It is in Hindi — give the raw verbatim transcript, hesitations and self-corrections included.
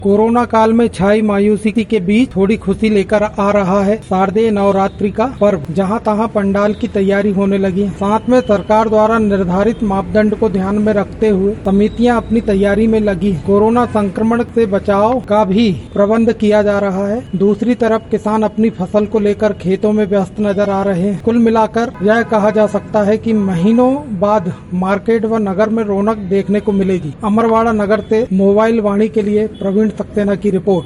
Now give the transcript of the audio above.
कोरोना काल में छाई मायूसी के बीच थोड़ी खुशी लेकर आ रहा है शारदीय नवरात्रि का पर्व। जहां तहां पंडाल की तैयारी होने लगी है। साथ में सरकार द्वारा निर्धारित मापदंड को ध्यान में रखते हुए समितियां अपनी तैयारी में लगी। कोरोना संक्रमण से बचाव का भी प्रबंध किया जा रहा है। दूसरी तरफ किसान अपनी फसल को लेकर खेतों में व्यस्त नजर आ रहे हैं। कुल मिलाकर यह कहा जा सकता है कि महीनों बाद मार्केट व नगर में रौनक देखने को मिलेगी। अमरवाड़ा नगर से मोबाइल वाणी के लिए प्रवीण सक्सेना की रिपोर्ट।